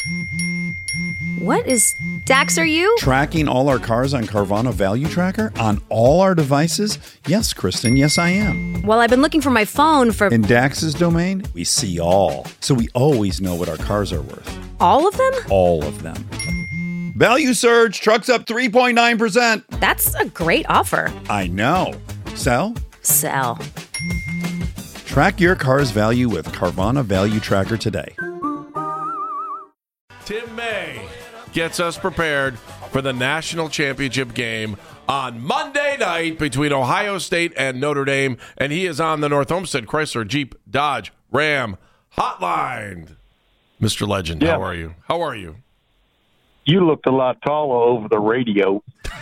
What is... Dax, are you? Tracking all our cars on Carvana Value Tracker on all our devices? Yes, Kristen, yes, I am. Well, I've been looking for my phone for... In Dax's domain, we see all. So we always know what our cars are worth. All of them? All of them. Value surge, trucks up 3.9%. That's a great offer. I know. Sell? Sell. Track your car's value with Carvana Value Tracker today. Tim May gets us prepared for the national championship game on Monday night between Ohio State and Notre Dame, and he is on the North Olmsted Chrysler Jeep Dodge Ram hotline. Mr. Legend, Yeah. How are you? How are you? You looked a lot taller over the radio.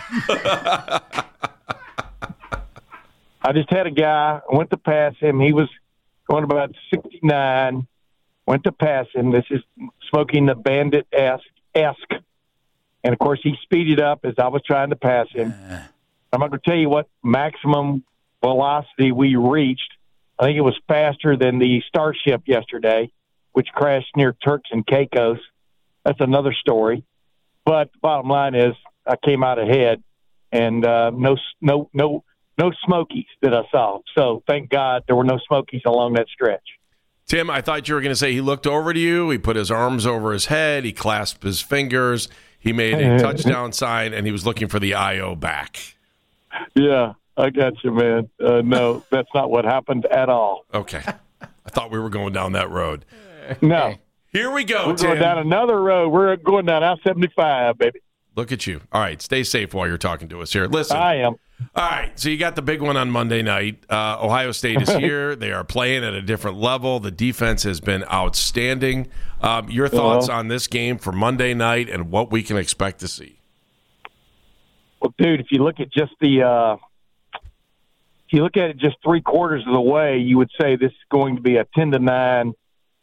I just had a guy, I went to pass him. He was going about 69, went to pass him. This is smoking the Bandit-esque. And, of course, he speeded up as I was trying to pass him. I'm not going to tell you what maximum velocity we reached. I think it was faster than the Starship yesterday, which crashed near Turks and Caicos. That's another story. But the bottom line is I came out ahead, and no Smokies that I saw. So thank God there were no Smokies along that stretch. Tim, I thought you were going to say he looked over to you, he put his arms over his head, he clasped his fingers, he made a touchdown sign, and he was looking for the IO back. Yeah, I got you, man. No, that's not what happened at all. Okay. I thought we were going down that road. No. Here we go, We're Tim. going down another road. We're going down I-75, baby. Look at you. All right, stay safe while you're talking to us here. Listen. I am. All right, so you got the big one on Monday night. Ohio State is here. They are playing at a different level. The defense has been outstanding. Your thoughts on this game for Monday night and what we can expect to see? Well, dude, if you look at just if you look at it just 3/4 of the way, you would say this is going to be a 10-9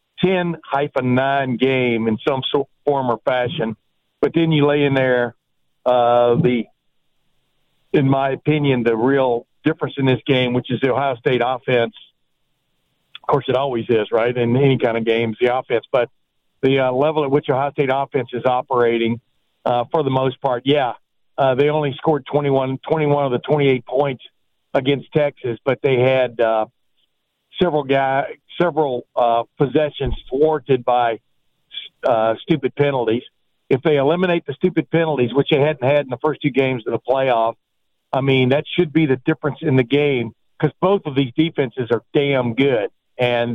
game in some form or fashion. But then you lay in there in my opinion, the real difference in this game, which is the Ohio State offense. Of course, it always is, right, in any kind of games, the offense. But the level at which Ohio State offense is operating, for the most part, they only scored 21 of the 28 points against Texas, but they had several possessions thwarted by stupid penalties. If they eliminate the stupid penalties, which they hadn't had in the first two games of the playoff, I mean, that should be the difference in the game because both of these defenses are damn good. And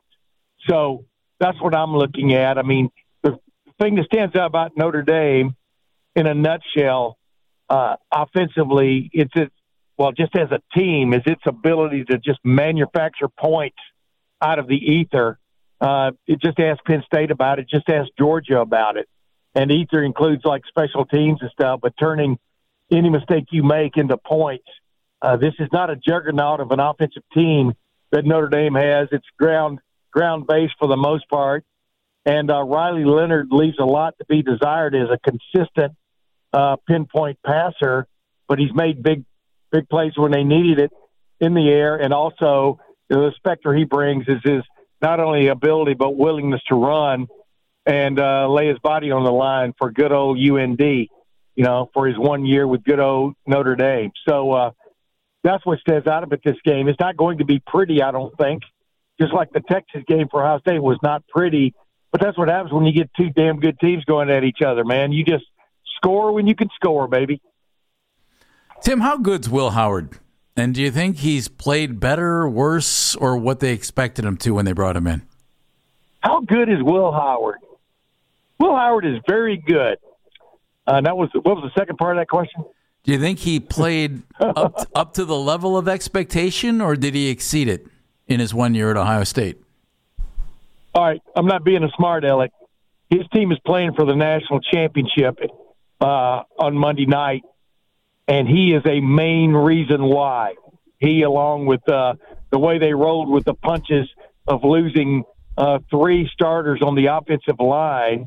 so that's what I'm looking at. I mean, the thing that stands out about Notre Dame in a nutshell, offensively, just as a team, is its ability to just manufacture points out of the ether. It just asked Penn State about it, just asked Georgia about it. And ether includes like special teams and stuff, but turning any mistake you make into points. This is not a juggernaut of an offensive team that Notre Dame has. It's ground-based for the most part. And Riley Leonard leaves a lot to be desired as a consistent pinpoint passer, but he's made big plays when they needed it in the air. And also the specter he brings is his not only ability but willingness to run and lay his body on the line for good old UND. For his 1 year with good old Notre Dame. So that's what stands out about this game. It's not going to be pretty, I don't think. Just like the Texas game for Ohio State was not pretty. But that's what happens when you get two damn good teams going at each other, man. You just score when you can score, baby. Tim, how good's Will Howard? And do you think he's played better, worse, or what they expected him to when they brought him in? How good is Will Howard? Will Howard is very good. What was the second part of that question? Do you think he played up to the level of expectation, or did he exceed it in his 1 year at Ohio State? All right, I'm not being a smart aleck. His team is playing for the national championship on Monday night, and he is a main reason why. He, along with the way they rolled with the punches of losing three starters on the offensive line,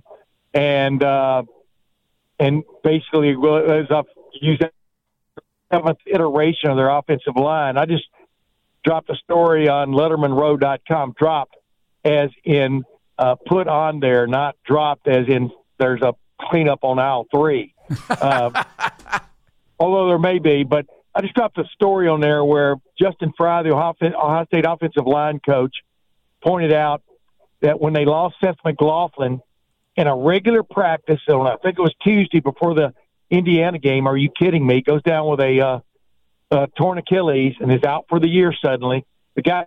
and basically, as I've used that seventh iteration of their offensive line, I just dropped a story on LettermanRow.com. Dropped as in put on there, not dropped as in there's a cleanup on aisle 3. Although there may be, but I just dropped a story on there where Justin Fry, the Ohio State offensive line coach, pointed out that when they lost Seth McLaughlin in a regular practice, on I think it was Tuesday before the Indiana game, are you kidding me? Goes down with a torn Achilles and is out for the year suddenly. The guy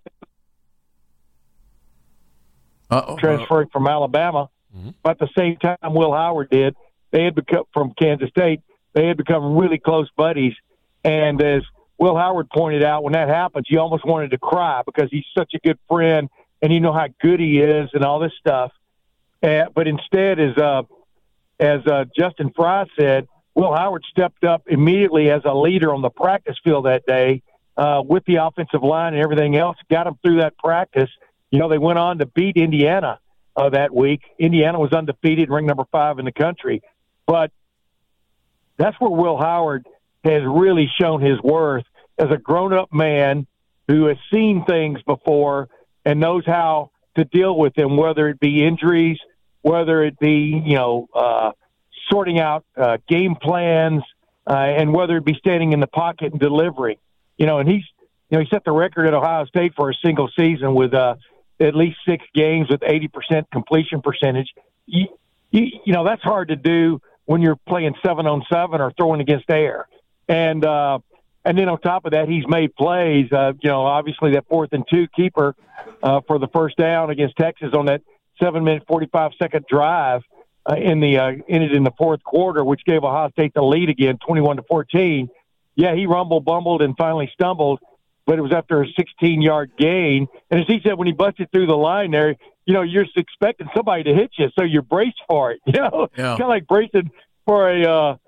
transferring from Alabama, but at the same time Will Howard did. They had become from Kansas State. They had become really close buddies. And as Will Howard pointed out, when that happens, you almost wanted to cry because he's such a good friend and you know how good he is and all this stuff. But instead, as Justin Fry said, Will Howard stepped up immediately as a leader on the practice field that day with the offensive line and everything else, got them through that practice. You know, they went on to beat Indiana that week. Indiana was undefeated, ranked number 5 in the country. But that's where Will Howard has really shown his worth as a grown-up man who has seen things before and knows how to deal with them, whether it be injuries, whether it be, sorting out game plans, and whether it be standing in the pocket and delivering. And he set the record at Ohio State for a single season with at least 6 games with 80% completion percentage. That's hard to do when you're playing 7-on-7 or throwing against air. And then on top of that, he's made plays. Obviously that 4th and 2 keeper for the first down against Texas on that 7-minute 45-second drive ended in the fourth quarter, which gave Ohio State the lead again, 21-14. Yeah, he bumbled, and finally stumbled, but it was after a 16-yard gain. And as he said, when he busted through the line there, you're expecting somebody to hit you, so you're braced for it. Kind of like bracing for a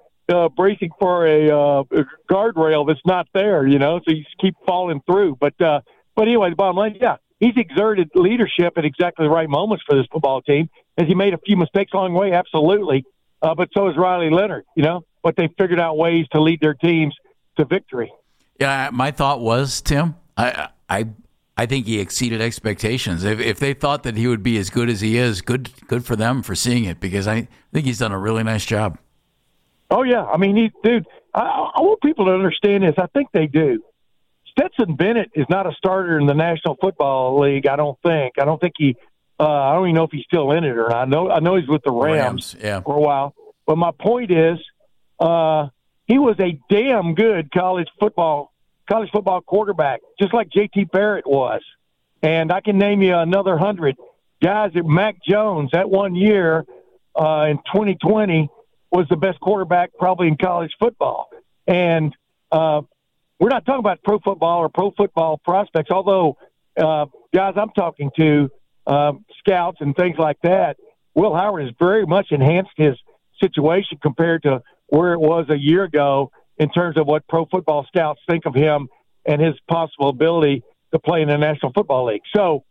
guardrail that's not there. So you just keep falling through. But anyway, the bottom line, yeah, he's exerted leadership at exactly the right moments for this football team. Has he made a few mistakes along the way? Absolutely. But so has Riley Leonard. But they figured out ways to lead their teams to victory. Yeah, my thought was, Tim, I think he exceeded expectations. If they thought that he would be as good as he is, good for them for seeing it, because I think he's done a really nice job. Oh, yeah. I mean, I want people to understand this. I think they do. Stetson Bennett is not a starter in the National Football League, I don't think. I don't think I don't even know if he's still in it or not. I know he's with the Rams for a while. But my point is, he was a damn good college football quarterback, just like J.T. Barrett was. And I can name you another 100 guys. Mac Jones, that one year in 2020, was the best quarterback probably in college football. And we're not talking about pro football or pro football prospects, although guys I'm talking to, scouts and things like that, Will Howard has very much enhanced his situation compared to where it was a year ago in terms of what pro football scouts think of him and his possible ability to play in the National Football League. So,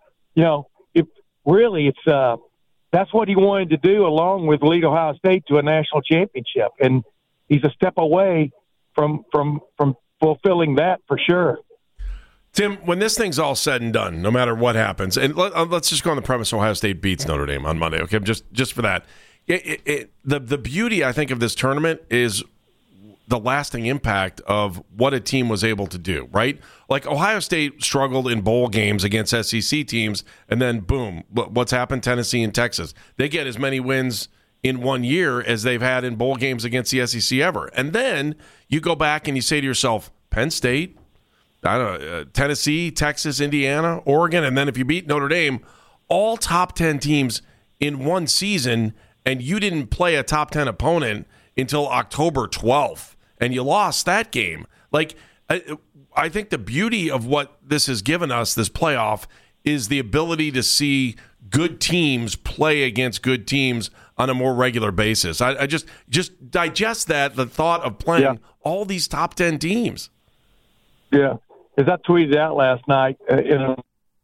that's what he wanted to do, along with lead Ohio State to a national championship. And he's a step away from fulfilling that for sure. Tim, when this thing's all said and done, no matter what happens, and let's just go on the premise Ohio State beats Notre Dame on Monday, okay, just for that. The beauty, I think, of this tournament is the lasting impact of what a team was able to do, right? Like Ohio State struggled in bowl games against SEC teams, and then boom, what's happened? Tennessee and Texas. They get as many wins in 1 year as they've had in bowl games against the SEC ever. And then you go back and you say to yourself, Penn State, Tennessee, Texas, Indiana, Oregon, and then if you beat Notre Dame, all top 10 teams in one season, and you didn't play a top 10 opponent until October 12th, and you lost that game. Like, I think the beauty of what this has given us, this playoff, is the ability to see good teams play against good teams on a more regular basis. I just digest that, the thought of playing all these top 10 teams. Yeah. As I tweeted out last night, and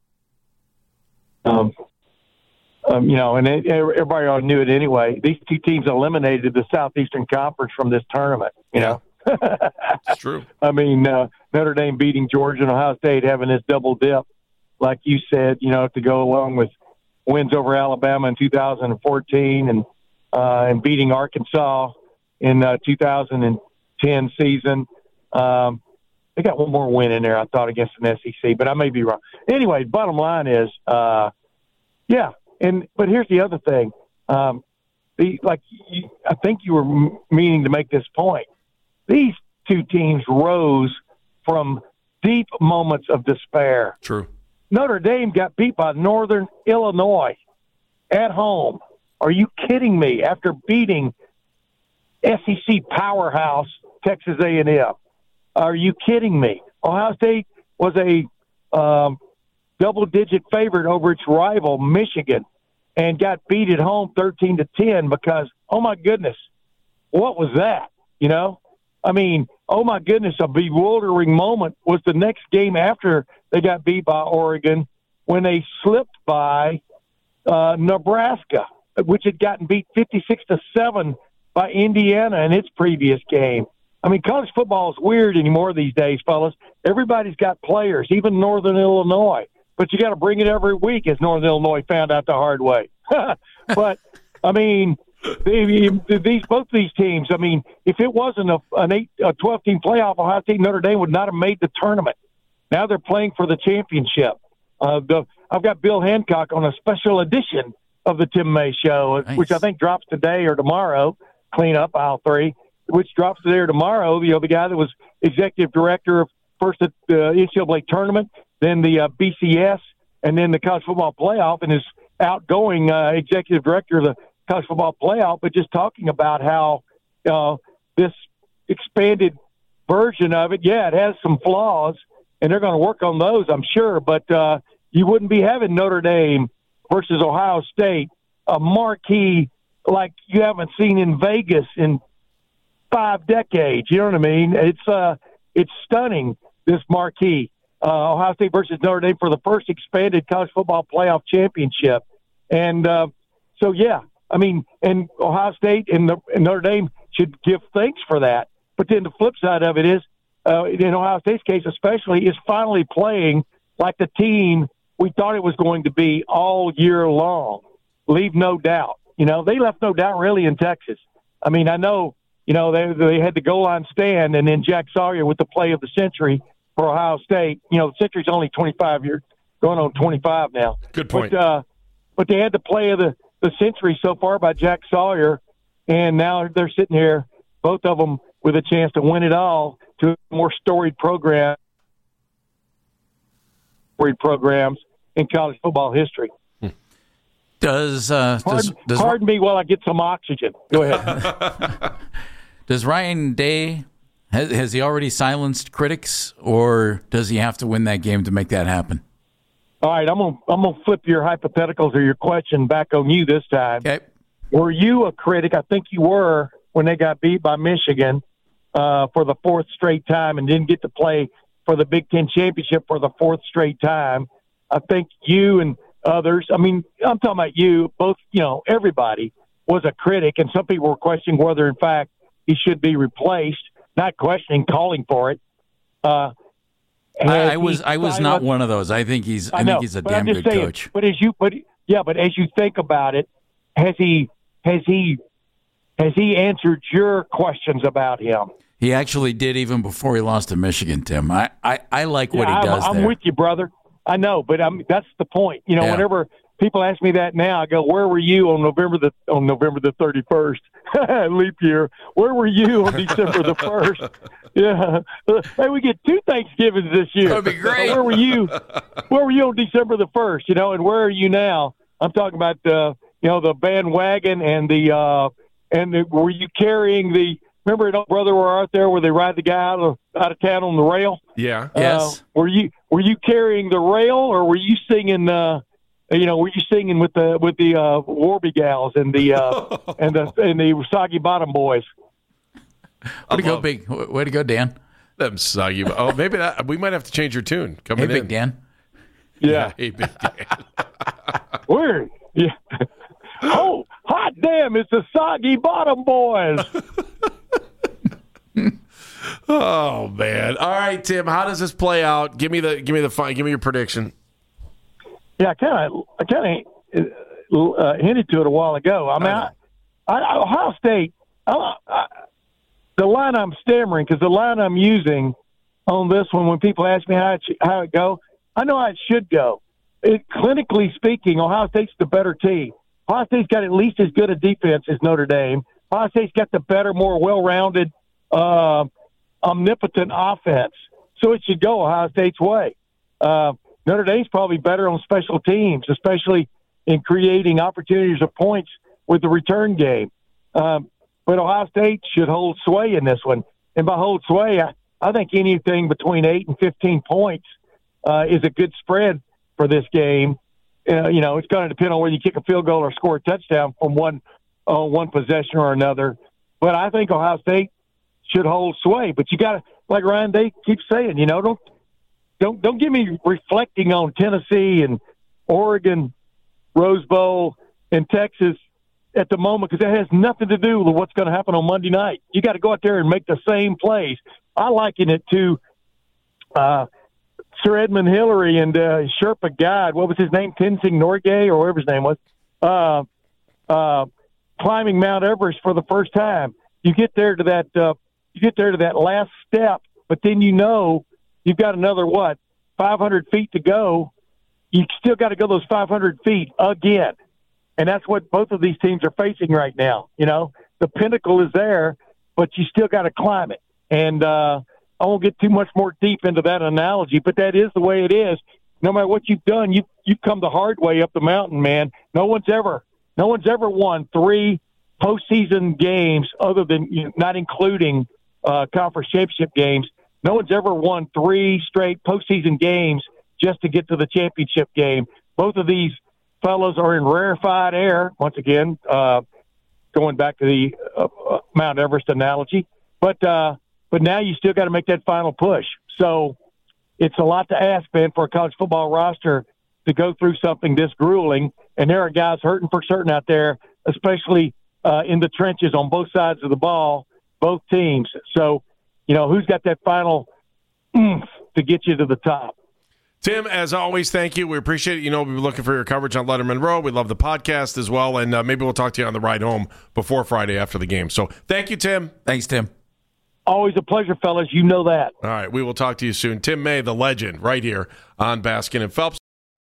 everybody already knew it anyway. These two teams eliminated the Southeastern Conference from this tournament. You know, it's true. I mean, Notre Dame beating Georgia and Ohio State having this double dip, like you said, to go along with wins over Alabama in 2014 and beating Arkansas in 2010 season. They got one more win in there, I thought, against an SEC, but I may be wrong. Anyway, bottom line is, but here's the other thing. I think you were meaning to make this point. These two teams rose from deep moments of despair. True. Notre Dame got beat by Northern Illinois at home. Are you kidding me? After beating SEC powerhouse Texas A&M. Are you kidding me? Ohio State was a double-digit favorite over its rival, Michigan, and got beat at home 13-10 because, oh, my goodness, what was that? You know? I mean, oh, my goodness, a bewildering moment was the next game after they got beat by Oregon when they slipped by Nebraska, which had gotten beat 56-7 by Indiana in its previous game. I mean, college football is weird anymore these days, fellas. Everybody's got players, even Northern Illinois. But you got to bring it every week, as Northern Illinois found out the hard way. But, I mean, both these teams, I mean, if it wasn't a 12-team playoff, Ohio State and Notre Dame would not have made the tournament. Now they're playing for the championship. I've got Bill Hancock on a special edition of the Tim May Show, nice. Which I think drops today or tomorrow, clean up aisle 3. Which drops today or tomorrow. You know, the guy that was executive director of first at the NCAA tournament, then the BCS, and then the college football playoff, and is outgoing executive director of the college football playoff. But just talking about how this expanded version of it, it has some flaws, and they're going to work on those, I'm sure. But you wouldn't be having Notre Dame versus Ohio State, a marquee like you haven't seen in Vegas in 5 decades. You know what I mean? It's stunning, this marquee. Ohio State versus Notre Dame for the first expanded college football playoff championship. And I mean, and Ohio State and Notre Dame should give thanks for that. But then the flip side of it is, in Ohio State's case especially, is finally playing like the team we thought it was going to be all year long. Leave no doubt. You know, they left no doubt really in Texas. I mean, I know, you know, they had the goal line stand, and then Jack Sawyer with the play of the century for Ohio State. You know, the century's only 25 years, going on 25 now. Good point. But they had the play of the century so far by Jack Sawyer, and now they're sitting here, both of them, with a chance to win it all to a more storied programs in college football history. Pardon me while I get some oxygen. Go ahead. Does Ryan Day, has he already silenced critics, or does he have to win that game to make that happen? All right, I'm gonna flip your hypotheticals or your question back on you this time. Okay. Were you a critic? I think you were when they got beat by Michigan for the 4th straight time and didn't get to play for the Big Ten championship for the 4th straight time. I think you and others, I mean, I'm talking about you, both, you know, everybody was a critic, and some people were questioning whether, in fact, he should be replaced, not questioning, calling for it. I was not one of those. I think he's a damn good coach. But as you think about it, has he answered your questions about him? He actually did even before he lost to Michigan, Tim. I like what he does. I'm with you, brother. I know, but that's the point. You know, whenever people ask me that now, I go, "Where were you on November the 31st, leap year? Where were you on December the 1st?" Yeah, hey, we get 2 Thanksgivings this year. That'd be great. Where were you? Where were you on December the 1st? You know, and where are you now? I'm talking about the bandwagon and were you carrying the? Remember an old Brother Where Art Thou where they ride the guy out of town on the rail? Yeah. Yes. Were you carrying the rail, or were you singing? Were you singing with the Warby Gals and the and the Soggy Bottom Boys? Way to go, Big. Way to go, Dan. Them soggy. Oh, maybe we might have to change your tune. Coming Big Dan. Yeah. Hey, Big Dan. Where? Yeah. Oh, hot damn! It's the Soggy Bottom Boys. Oh man! All right, Tim. How does this play out? Give me your prediction. Yeah, I kind of hinted to it a while ago. I mean, Ohio State, the line I'm stammering, because the line I'm using on this one, when people ask me how it go, I know how it should go. Clinically speaking, Ohio State's the better team. Ohio State's got at least as good a defense as Notre Dame. Ohio State's got the better, more well-rounded, omnipotent offense. So it should go Ohio State's way. Notre Dame's probably better on special teams, especially in creating opportunities or points with the return game. But Ohio State should hold sway in this one. And by hold sway, I think anything between 8 and 15 points is a good spread for this game. It's going to depend on whether you kick a field goal or score a touchdown from one possession or another. But I think Ohio State should hold sway. But you got to, like Ryan Day keeps saying, don't get me reflecting on Tennessee and Oregon, Rose Bowl, and Texas at the moment, because that has nothing to do with what's going to happen on Monday night. You got to go out there and make the same plays. I liken it to Sir Edmund Hillary and Sherpa guide. What was his name? Tenzing Norgay, or whatever his name was. Climbing Mount Everest for the first time. You get there to that last step, but then you've got another 500 feet to go. You still got to go those 500 feet again. And that's what both of these teams are facing right now. The pinnacle is there, but you still got to climb it. And I won't get too much more deep into that analogy, but that is the way it is. No matter what you've done, you've come the hard way up the mountain, man. No one's ever won 3 postseason games, other than not including conference championship games. No one's ever won 3 straight postseason games just to get to the championship game. Both of these fellows are in rarefied air, once again, going back to the Mount Everest analogy. But now you still got to make that final push. So it's a lot to ask, Ben, for a college football roster to go through something this grueling. And there are guys hurting for certain out there, especially in the trenches on both sides of the ball, both teams. So, who's got that final oomph to get you to the top? Tim, as always, thank you. We appreciate it. We've been looking for your coverage on Letterman Row. We love the podcast as well, and maybe we'll talk to you on the ride home before Friday after the game. So thank you, Tim. Thanks, Tim. Always a pleasure, fellas. You know that. All right, we will talk to you soon. Tim May, the legend, right here on Baskin and Phelps.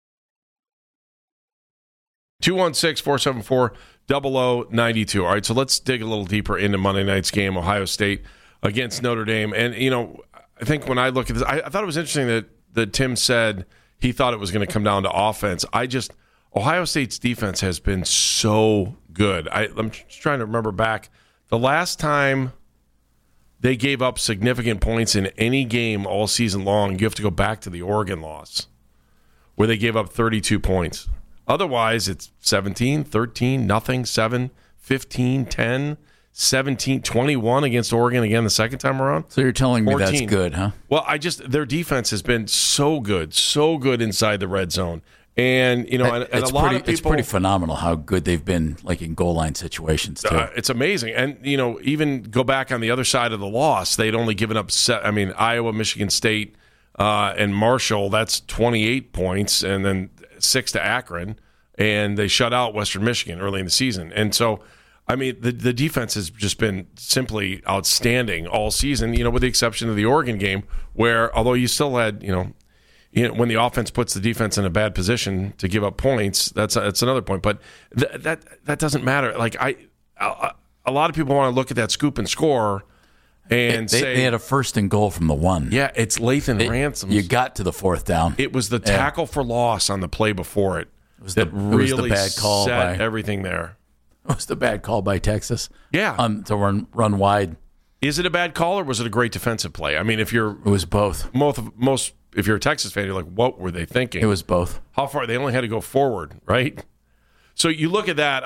216-474-0092. All right, so let's dig a little deeper into Monday night's game, Ohio State against Notre Dame. And, I think when I look at this, I thought it was interesting that Tim said he thought it was going to come down to offense. Ohio State's defense has been so good. I'm just trying to remember back. The last time they gave up significant points in any game all season long, you have to go back to the Oregon loss, where they gave up 32 points. Otherwise, it's 17, 13, nothing, 7, 15, 10, 17, 21 against Oregon again the second time around. So you're telling 14. me that's good, huh? Well, their defense has been so good inside the red zone. And, and a lot of people... It's pretty phenomenal how good they've been, like in goal line situations, too. It's amazing. And, even go back on the other side of the loss, they'd only given up, Iowa, Michigan State, and Marshall, that's 28 points, and then 6 to Akron, and they shut out Western Michigan early in the season. And so, the defense has just been simply outstanding all season, with the exception of the Oregon game, where although you still had, when the offense puts the defense in a bad position to give up points, that's another point. But that doesn't matter. Like a lot of people want to look at that scoop and score and say they had a first and goal from the 1. Yeah, it's Lathan Ransom. You got to the 4th down. It was the tackle for loss on the play before it. It was the bad call set everything there. It was the bad call by Texas. Yeah. To run wide. Is it a bad call or was it a great defensive play? It was both. Most if you're a Texas fan, you're like, what were they thinking? It was both. How far? They only had to go forward, right? So you look at that.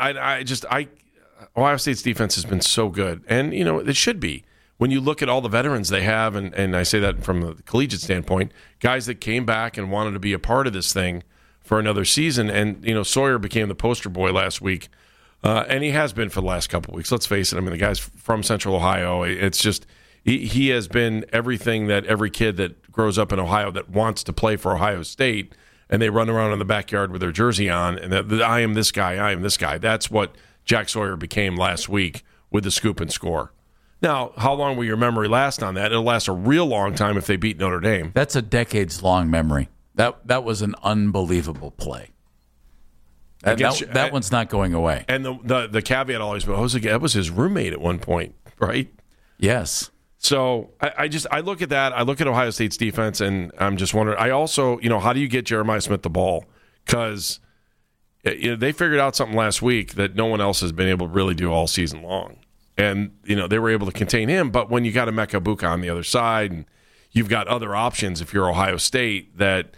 Ohio State's defense has been so good, and it should be. When you look at all the veterans they have, and I say that from the collegiate standpoint, guys that came back and wanted to be a part of this thing for another season, and Sawyer became the poster boy last week. And he has been for the last couple of weeks. Let's face it. The guy's from Central Ohio. It's just he has been everything that every kid that grows up in Ohio that wants to play for Ohio State and they run around in the backyard with their jersey on, and I am this guy, I am this guy. That's what Jack Sawyer became last week with the scoop and score. Now, how long will your memory last on that? It'll last a real long time if they beat Notre Dame. That's a decades-long memory. That was an unbelievable play. That one's not going away. And the caveat always was, that was his roommate at one point, right? Yes. So I look at that. I look at Ohio State's defense, and I'm just wondering. I also, how do you get Jeremiah Smith the ball? Because they figured out something last week that no one else has been able to really do all season long. And, they were able to contain him. But when you got a Emeka Egbuka on the other side, and you've got other options if you're Ohio State that,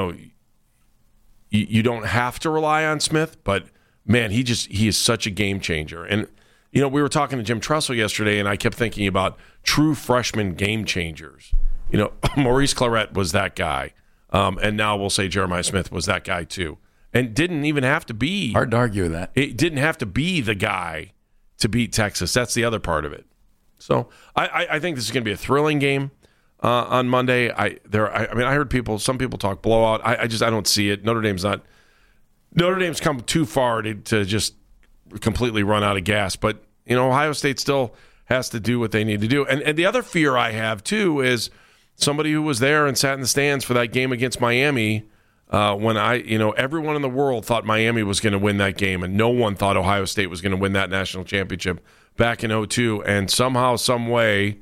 you don't have to rely on Smith. But, man, he is such a game changer. And, we were talking to Jim Tressel yesterday, and I kept thinking about true freshman game changers. Maurice Clarett was that guy. And now we'll say Jeremiah Smith was that guy too. And didn't even have to be. Hard to argue with that. It didn't have to be the guy to beat Texas. That's the other part of it. So I think this is going to be a thrilling game on Monday. I heard some people talk blowout. I don't see it. Notre Dame's come too far to just completely run out of gas. But, Ohio State still has to do what they need to do. And the other fear I have, too, is somebody who was there and sat in the stands for that game against Miami when everyone in the world thought Miami was going to win that game, and no one thought Ohio State was going to win that national championship back in 2002. And somehow, some way,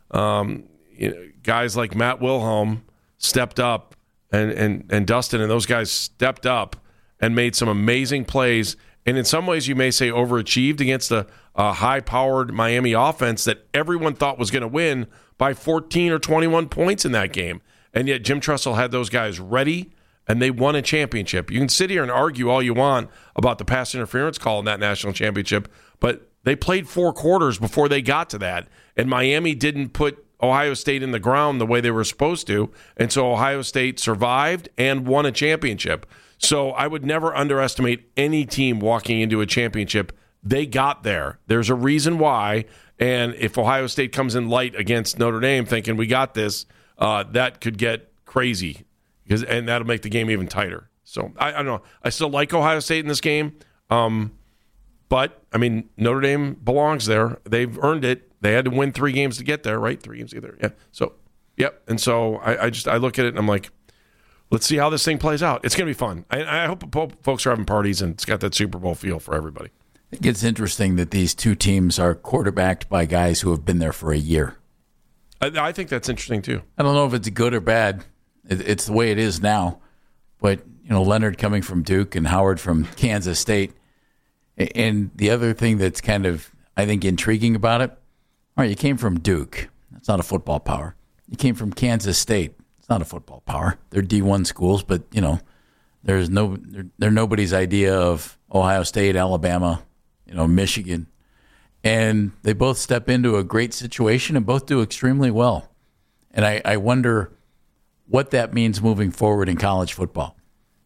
guys like Matt Wilhelm stepped up, and Dustin and those guys stepped up and made some amazing plays. And in some ways, you may say overachieved against a high-powered Miami offense that everyone thought was going to win by 14 or 21 points in that game. And yet Jim Tressel had those guys ready, and they won a championship. You can sit here and argue all you want about the pass interference call in that national championship, but they played 4 quarters before they got to that. And Miami didn't put Ohio State in the ground the way they were supposed to, and so Ohio State survived and won a championship. So I would never underestimate any team walking into a championship. They got there. There's a reason why. And if Ohio State comes in light against Notre Dame thinking we got this, that could get crazy, and that'll make the game even tighter. So I don't know. I still like Ohio State in this game. But, Notre Dame belongs there. They've earned it. They had to win 3 games to get there, right? 3 games to get there. Yeah. So, yep. And so I look at it and I'm like, let's see how this thing plays out. It's going to be fun. I hope folks are having parties and it's got that Super Bowl feel for everybody. I think it's interesting that these two teams are quarterbacked by guys who have been there for a year. I think that's interesting, too. I don't know if it's good or bad. It's the way it is now. But, Leonard coming from Duke and Howard from Kansas State. And the other thing that's kind of, I think, intriguing about it, all right, you came from Duke. That's not a football power. You came from Kansas State. It's not a football power. They're D1 schools, but, they're nobody's idea of Ohio State, Alabama, Michigan. And they both step into a great situation and both do extremely well. And I wonder what that means moving forward in college football.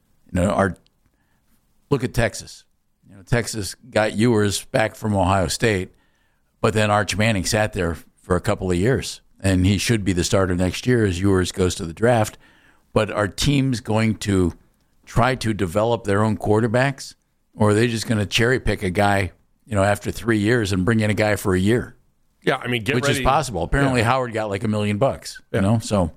Look at Texas. Texas got Ewers back from Ohio State, but then Arch Manning sat there for a couple of years, and he should be the starter next year as Ewers goes to the draft. But are teams going to try to develop their own quarterbacks, or are they just going to cherry pick a guy, after 3 years and bring in a guy for a year? Yeah, get which ready. Is possible. Apparently, Howard got like $1 million. So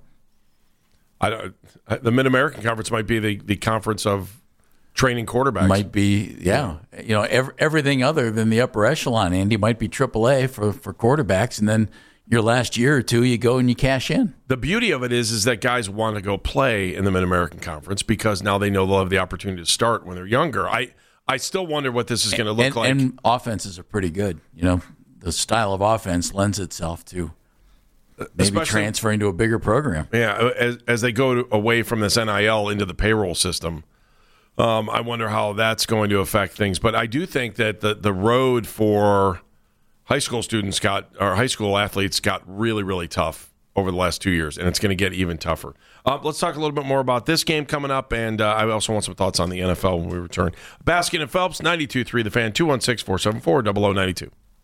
the Mid-American Conference might be the conference of training quarterbacks. Might be, yeah. Everything other than the upper echelon, Andy, might be AAA for quarterbacks, and then your last year or two, you go and you cash in. The beauty of it is that guys want to go play in the Mid-American Conference because now they know they'll have the opportunity to start when they're younger. I still wonder what this is going to look like. And offenses are pretty good. The style of offense lends itself to maybe transferring to a bigger program. Yeah, as they go away from this NIL into the payroll system. I wonder how that's going to affect things. But I do think that the road for high school athletes got really, really tough over the last 2 years, and it's going to get even tougher. Let's talk a little bit more about this game coming up, and I also want some thoughts on the NFL when we return. Baskin and Phelps, 92.3 The Fan, 216-474-0092.